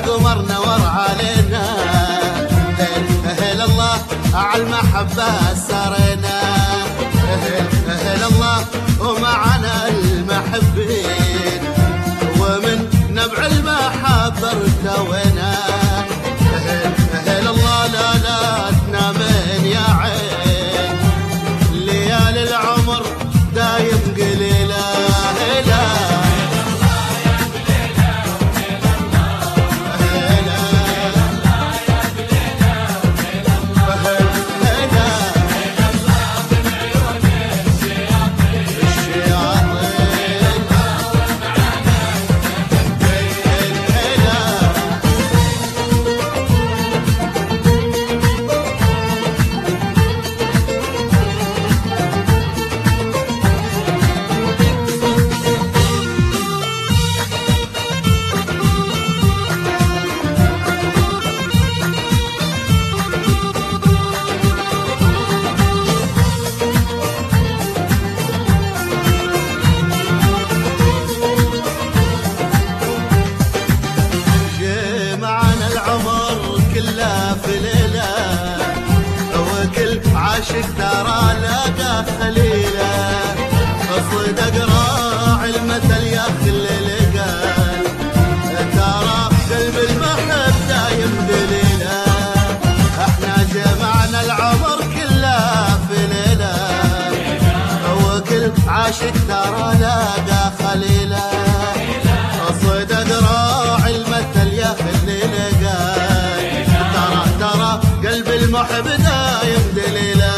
قمر نور علينا، أهل الله عالمحبة سرينا، أهل الله ومعنا المحبين، ومن نبع المحبة ارتوينا. أهل الله لا لا تنامين يا عين، ليالي العمر دايم قليلة. عاشق ترى لاقى خليله، صدق راعي المثل يا خلي قال، ترى قلب المحب دايم دليله. احنا جمعنا العمر كله في ليله، وكل عاشق ترى لاقى خليله، صدق راعي المثل يا خلي قال، ترى قلب المحب دايم دليله.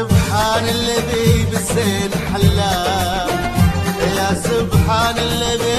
سبحان الذي بالزين حلاه، يا سبحان الذي